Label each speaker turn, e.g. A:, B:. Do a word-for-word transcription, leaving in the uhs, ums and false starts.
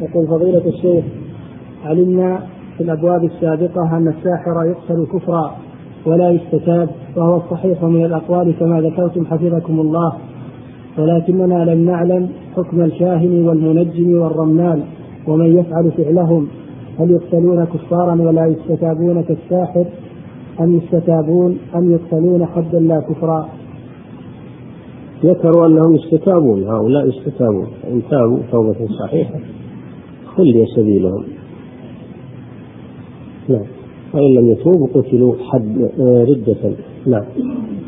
A: يقول فضيلة الشيخ: علمنا في الأبواب السابقة أن الساحر يقتل كفرا ولا يستتاب، وهو الصحيح من الأقوال كما ذكرتم حفظكم الله، ولكننا لم نعلم حكم الكاهن والمنجم والرمال ومن يفعل فعلهم، هل يقتلون كفارا ولا يستتابون كالساحر أم يستتابون أم يقتلون حدا لا كفرا؟
B: ذكروا أنهم يستتابون، هؤلاء يستتابون، إن تابوا توبة صحيحة خلي سبيلهم. نعم، وإن لم يتوبوا قتلوا حد ردة. نعم.